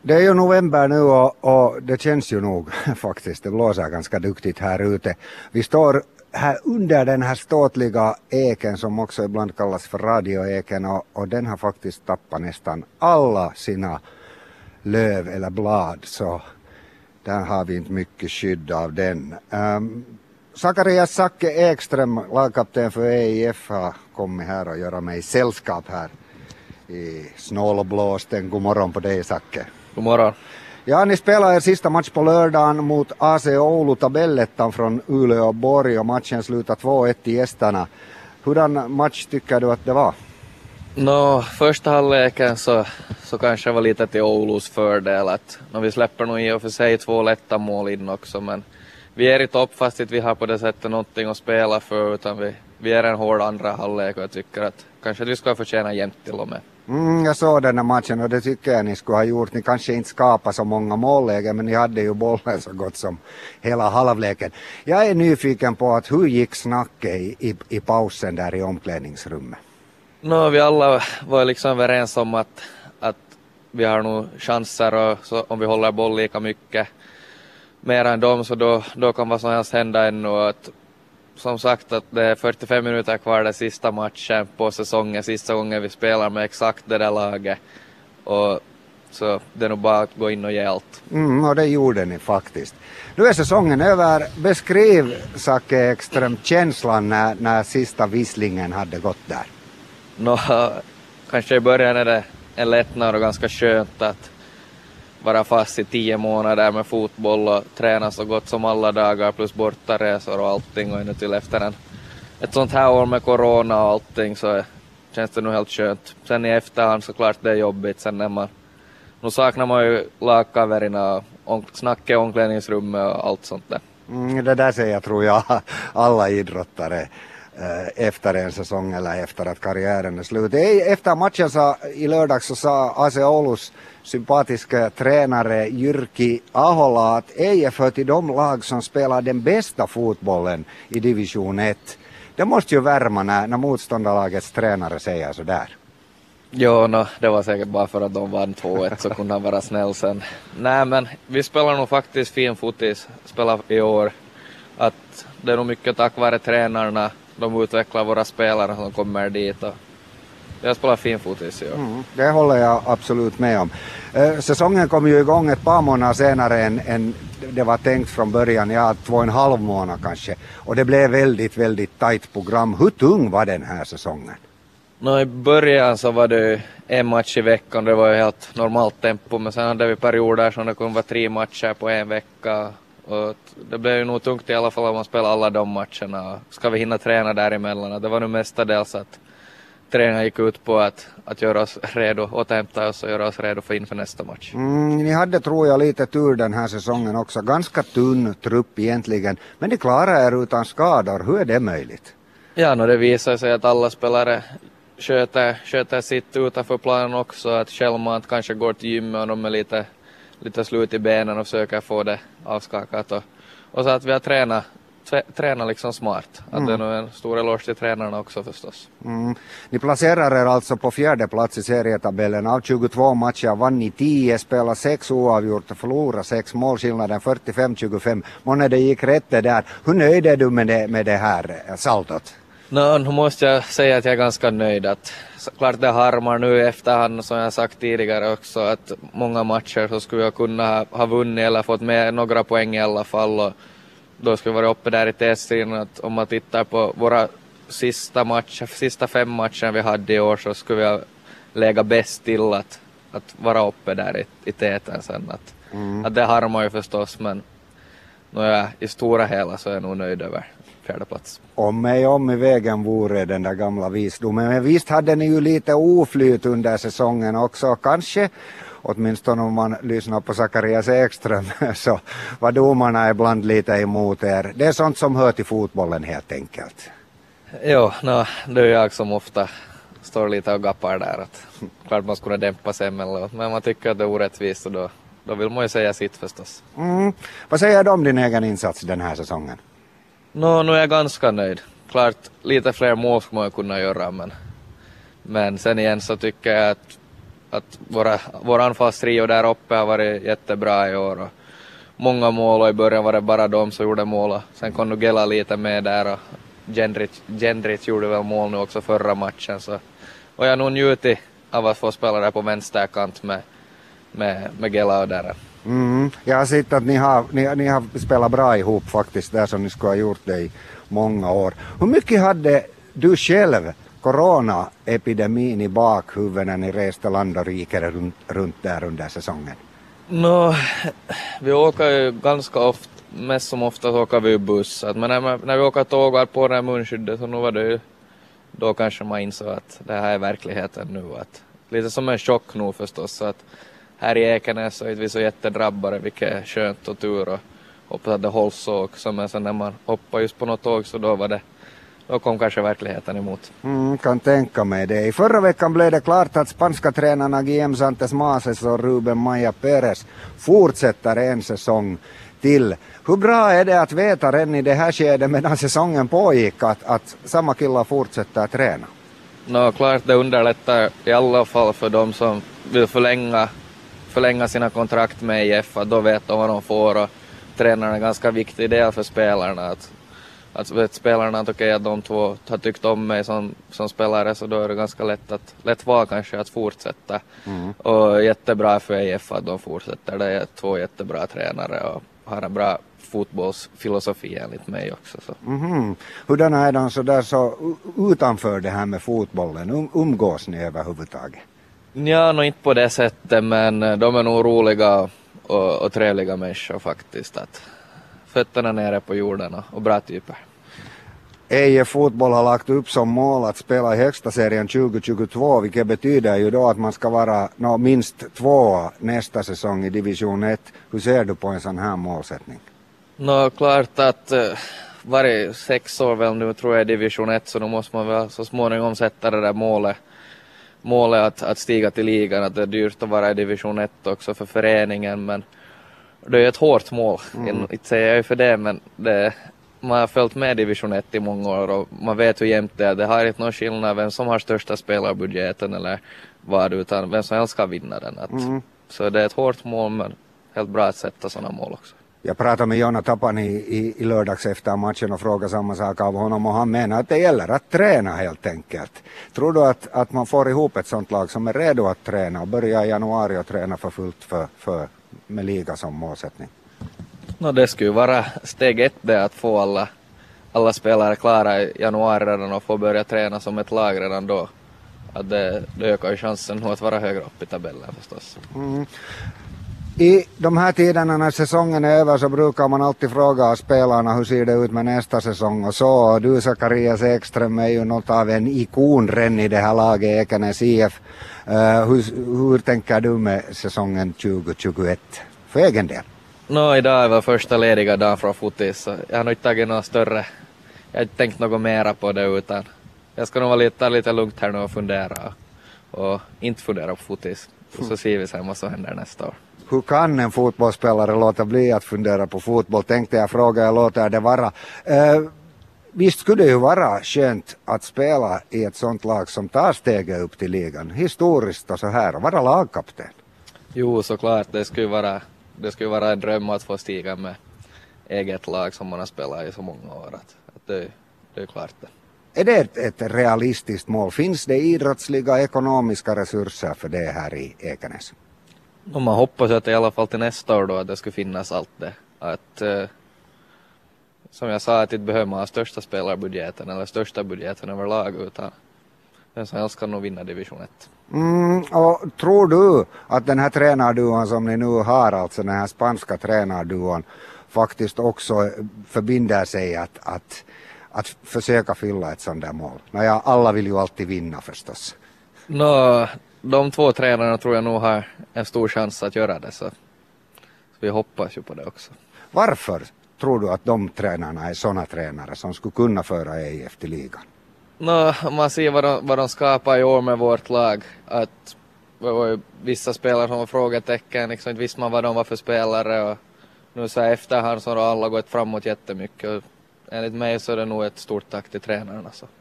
Det är ju november nu och det känns ju nog faktiskt, det blåser ganska duktigt här ute. Vi står här under den här ståtliga eken som också ibland kallas för radioeken och den har faktiskt tappat nästan alla sina löv eller blad, så där har vi inte mycket skydd av den. Zacharias Zacke Ekström, lagkapten för EIF, har kommit här och göra mig sällskap här i snålblåsten. God morgon på dig, Zacke. God morgon. Ja, ni spelar er sista match på lördagen mot AC Oulu, tabellettan från Uleå Borg, och matchen slutar 2-1 i gästerna. Hurdan match tycker du att det var? Första halvleken så kanske det var lite till Oulus fördel att vi släpper nog i och för sig 2 lätta mål in också, men vi är i topp fast vi har på det sättet någonting att spela för, utan vi är en hård andra halvlek och jag tycker att kanske vi ska förtjäna jämnt till och med. Jag såg den här matchen och det tycker jag ni skulle ha gjort. Ni kanske inte skapade så många mållägen, men ni hade ju bollen så gott som hela halvleken. Jag är nyfiken på att hur gick snacket i pausen där i omklädningsrummet? Vi alla var liksom överens om att vi har nog chanser, och så om vi håller boll lika mycket mer än dem, så då kan vad som helst hända ännu. Att, som sagt, att det är 45 minuter kvar den sista matchen på säsongen, sista gången vi spelar med exakt det där laget, och så det är nog bara att gå in och ge allt. Och det gjorde ni faktiskt. Nu är säsongen över. Beskriv, Zacke Ekström, känslan när sista visslingen hade gått där. Kanske i början är det en lättnad och ganska skönt att vara fast i 10 månader med fotboll och träna så gott som alla dagar plus bortaresor och allting, och ännu till efter ett sånt här år med corona och allting så känns det nog helt skönt. Sen i efterhand såklart det är jobbigt, sen när nu saknar man ju lagkaverina och snacket i omklädningsrummet och allt sånt där. Det där säger jag, tror jag, alla idrottare efter en säsong eller efter att karriären är slut. Efter matchen i lördag så sa AC Oulus sympatiska tränare Jyrki Ahola att EIF hör till de lag som spelar den bästa fotbollen i division 1. Det måste ju värma när motståndarlagets tränare säger så där. Jo, det var säkert bara för att de vann 2-1 så kunde han vara snäll sen. Nej, men vi spelar nog faktiskt fin fotis, spelar i år. Att det är nog mycket tack vare tränarna, de utvecklar våra spelare som kommer dit, och jag spelar fin fotis i år. Det håller jag absolut med om. Säsongen kom ju igång ett par månader senare än det var tänkt från början, 2,5 månader kanske. Och det blev väldigt, väldigt tajt program. Hur tung var den här säsongen? I början så var det en match i veckan, det var ju helt normalt tempo, men sen hade vi perioder som det kunde vara 3 matcher på en vecka. Och det blev ju nog tungt i alla fall om man spelar alla de matcherna. Ska vi hinna träna däremellan? Det var nu mestadels att träningen gick ut på att göra oss redo, återhämta oss och göra oss redo inför nästa match. Ni hade, tror jag, lite tur den här säsongen också. Ganska tunn trupp egentligen. Men ni klarar er utan skador. Hur är det möjligt? Ja, det visar sig att alla spelare sköter sitt utanför planen också. Att självmant kanske går till gymmet och de är lite slut i benen och försöker få det avskakat. Och så att vi har tränat liksom smart. Att det är nog en stor eloge till tränarna också förstås. Ni placerar er alltså på 4:e plats i serietabellen. Av 22 matcher vann ni 10, spelar 6 oavgjort och förlorar 6, målskillnaden 45-25. Månne det gick rätt det där. Hur nöjd är du med det här saltot? Nu måste jag säga att jag är ganska nöjd. Att, klart det harmar nu i efterhand, som jag sagt tidigare också, att många matcher så skulle jag kunna ha vunnit eller fått med några poäng i alla fall, och då skulle vi vara uppe där i teststriden. Att om man tittar på våra sista 5 matcher vi hade i år, så skulle vi ha lägga bäst till att vara uppe där i täten sen. Att det harmar ju förstås, men i stora hela så är jag nog nöjd över 4:e plats. Om i vägen vore den där gamla visdomen. Men visst hade ni ju lite oflyt under säsongen också. Kanske, åtminstone om man lyssnar på Zacharias Ekström, så var domarna ibland lite emot er. Det är sånt som hör till fotbollen helt enkelt. Jo, det är jag som ofta står lite och gappar där. Att, klart man skulle dämpa sig emellanåt, men man tycker att det är orättvist, och då vill man ju säga sitt förstås. Vad säger du om din egen insats den här säsongen? Nu är jag ganska nöjd. Klart lite fler mål skulle man kunna göra, men sen igen så tycker jag att att vår anfallstrio där uppe har varit jättebra i år och många mål, och i början var det bara de som gjorde mål. Sen kom Nugela lite med där och Gendrich gjorde väl mål nu också förra matchen. Så. Och jag har nog njutit av att få spela där på vänsterkant med Gela och där. Jag har sett att ni har spelat bra ihop faktiskt där som ni skulle ha gjort det i många år. Hur mycket hade du själv coronaepidemin i bakhuvudet när ni reste land och rike runt där under säsongen? Vi åker ju ganska ofta, mest som oftast åker vi buss. Men när vi åker tåg och på det här munskyddet så nu var det ju, då kanske man insåg att det här är verkligheten nu. Att, lite som en chock nu förstås. Så att här i Ekenäs så är vi så jättedrabbade, vilket är skönt och tur, och hoppas att det hålls så också. Men sen när man hoppar just på något tåg så då kom kanske verkligheten emot. Kan tänka mig det. I förra veckan blev det klart att spanska tränarna Guillem Santos Mases och Ruben Maia Perez fortsätter en säsong till. Hur bra är det att veta redan i det här skedet medan säsongen pågick att samma killar fortsätter träna? Klart det underlättar i alla fall för de som vill förlänga sina kontrakt med IF, att då vet de vad de får, och tränarna är en ganska viktig del för spelarna. Att vet spelarna att okej, att de två har tyckt om mig som spelare, så då är det ganska lätt val kanske att fortsätta. Och jättebra för IF att de fortsätter. Det är två jättebra tränare och har en bra fotbollsfilosofi enligt mig också. Så. Hurdana är de så där så utanför det här med fotbollen? Umgås ni överhuvudtaget? Ja, nog inte på det sättet, men de är nog roliga och trevliga människor faktiskt. Att fötterna nere på jorden och bra typer. EIF Fotboll har lagt upp som mål att spela i högsta serien 2022, vilket betyder ju då att man ska vara minst 2 nästa säsong i division 1. Hur ser du på en sån här målsättning? Klart att varje 6 år väl nu tror jag i division 1, så då måste man väl så småningom sätta det där målet att stiga till ligan. Att det är dyrt att vara i division 1 också för föreningen, men det är ett hårt mål. Inte säger jag ju för det, men man har följt med division 1 i många år och man vet hur jämnt det är. Det har inte någon skillnad vem som har största spelarbudgeten eller vad, utan vem som helst ska vinna den. Så det är ett hårt mål, men helt bra att sätta sådana mål också. Jag pratade med Jonna Tapani i lördags efter matchen och frågade samma sak av honom, och han menar att det gäller att träna helt enkelt. Tror du att man får ihop ett sånt lag som är redo att träna och börja i januari och träna för fullt med liga som målsättning? Det skulle ju vara steg 1 det, att få alla spelare klara i januari redan och få börja träna som ett lag redan då. Att det ökar ju chansen att vara högre upp i tabellen förstås. I de här tiderna när säsongen är över så brukar man alltid fråga spelarna hur ser det ut med nästa säsong och så. Du Zacharias Ekström är ju något av en ikon redan i det här laget Ekenäs IF. Hur tänker du med säsongen 2021 för egen del? Idag är väl första lediga dagen från fotis, så jag har nog inte tagit något större. Jag har inte tänkt något mera på det, utan jag ska nog vara lite lugnt här nu och fundera och inte fundera på fotis. Så ser vi sen vad som händer nästa år. Hur kan en fotbollsspelare låta bli att fundera på fotboll? Tänkte jag fråga, jag låter det vara. Visst skulle det ju vara skönt att spela i ett sånt lag som tar steget upp till ligan, historiskt och så här, och vara lagkapten? Jo, såklart. Det skulle vara en dröm att få stiga med eget lag som man har spelat i så många år. Att det är klart det. Är det ett realistiskt mål? Finns det idrottsliga ekonomiska resurser för det här i Ekenäs? Och man hoppas att i alla fall till nästa år då att det skulle finnas allt det. Att som jag sa, att inte behöver man ha största spelarbudgeten eller största budgeten överlag, utan den som helst kan nog vinna division 1. Och tror du att den här tränarduon som ni nu har, alltså den här spanska tränarduon, faktiskt också förbinder sig att försöka fylla ett sånt där mål? Alla vill ju alltid vinna förstås. De 2 tränarna tror jag nog har en stor chans att göra det, så vi hoppas ju på det också. Varför tror du att de tränarna är såna tränare som skulle kunna föra EIF till ligan? Man ser vad de skapar i år med vårt lag. Att det var ju vissa spelare som var frågetecken, liksom inte visste man vad de var för spelare, och nu så efterhand så har alla gått framåt jättemycket. Och enligt mig så är det nog ett stort tack till tränarna. Så.